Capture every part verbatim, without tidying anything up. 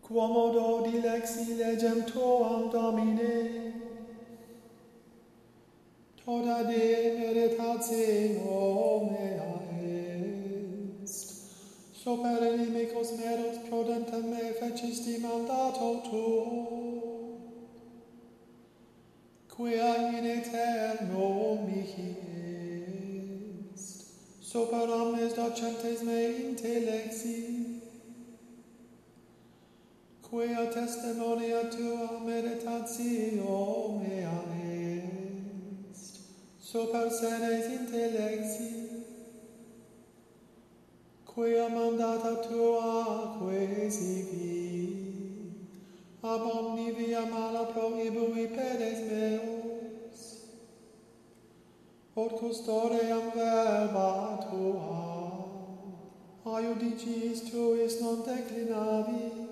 Quomodo dilexi legem tuam, Domine, toda de meditatio mea est, super inimicos meros prodentem me fecisti mandato tuo, quia in aeterno mihi est, super omnes docentes me intellexi, quia testimonia tua meditatio mea est, super senes intellexi, quia mandata tua quesivi, ab omni via mala prohibui pedes meos, od custodiam verba tua, aiudicis tuis non declinavi,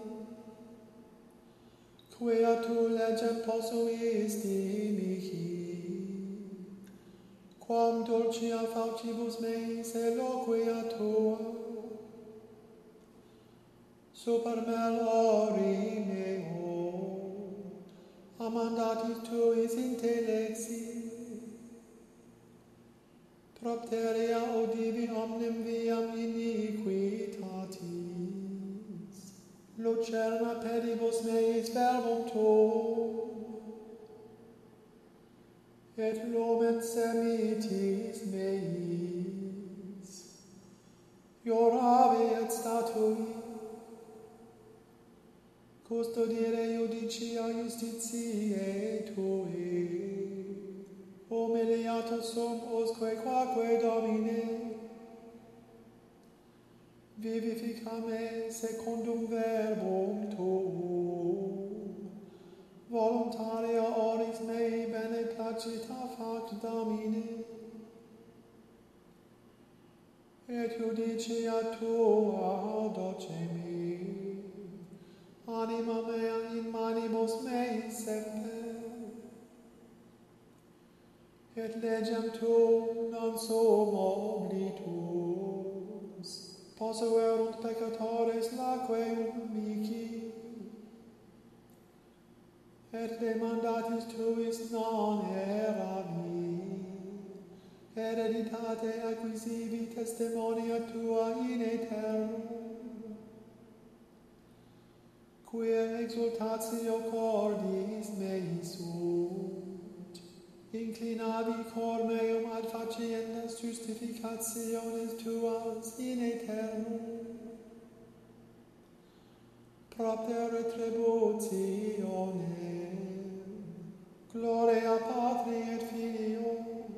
quia tu legem posuisti mihi, quam dulcia faucibus meis eloquia tua, super melori meo, amandatis tuis intellexi, propteria audivi omnem viam iniquitatis, lucerna pedibus meis verbum tuum, et lumen semitis meis, ioravi et statui, custodire judicia justitiae tui, humiliatus sum usque quaque, Domine, vivifica me secundum verbum tuum, voluntaria oris mei bene placita fac, Domine, et judicia tua docemi, anima mea in manibus mei semper, et legem tuum non sum oblitus, posuerunt peccatores laqueum mihi, et de mandatis tuis non eravi, hereditate acquisivi testimonia tua in aeternum, quia exultatio cordis mei sunt, inclinavi cor meum ad faciendas justificationes tuas in aeternum, propter retributionem, gloria Patri et Filio,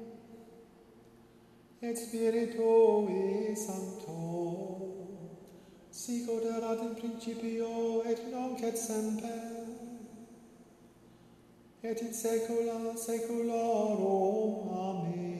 et Spiritui Sancto, sic ut erat in principio et nunc et semper, et in saecula saeculorum. Amen.